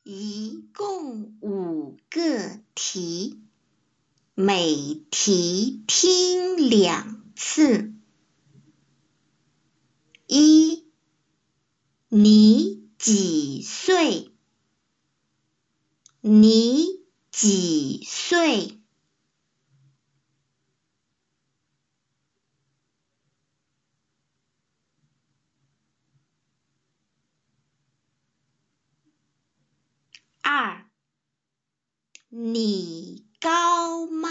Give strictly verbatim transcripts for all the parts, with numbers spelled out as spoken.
一共五个题，每题听两次。一，你几岁？你几岁？二，你高吗？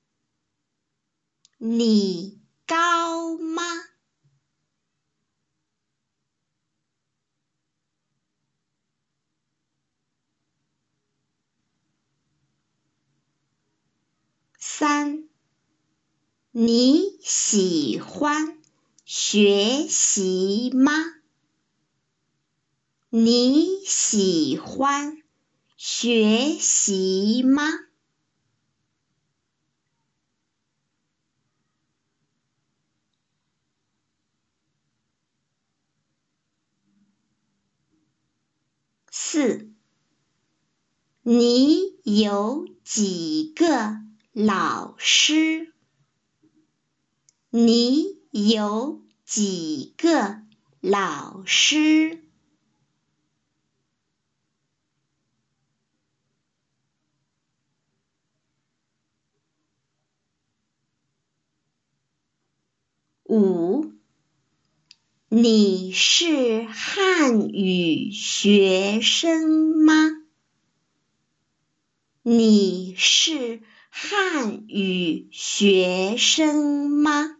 你高吗？三，你喜欢学习吗？你喜欢学习吗？四，你有几个老师？你有几个老师？五，你是汉语学生吗？你是汉语学生吗？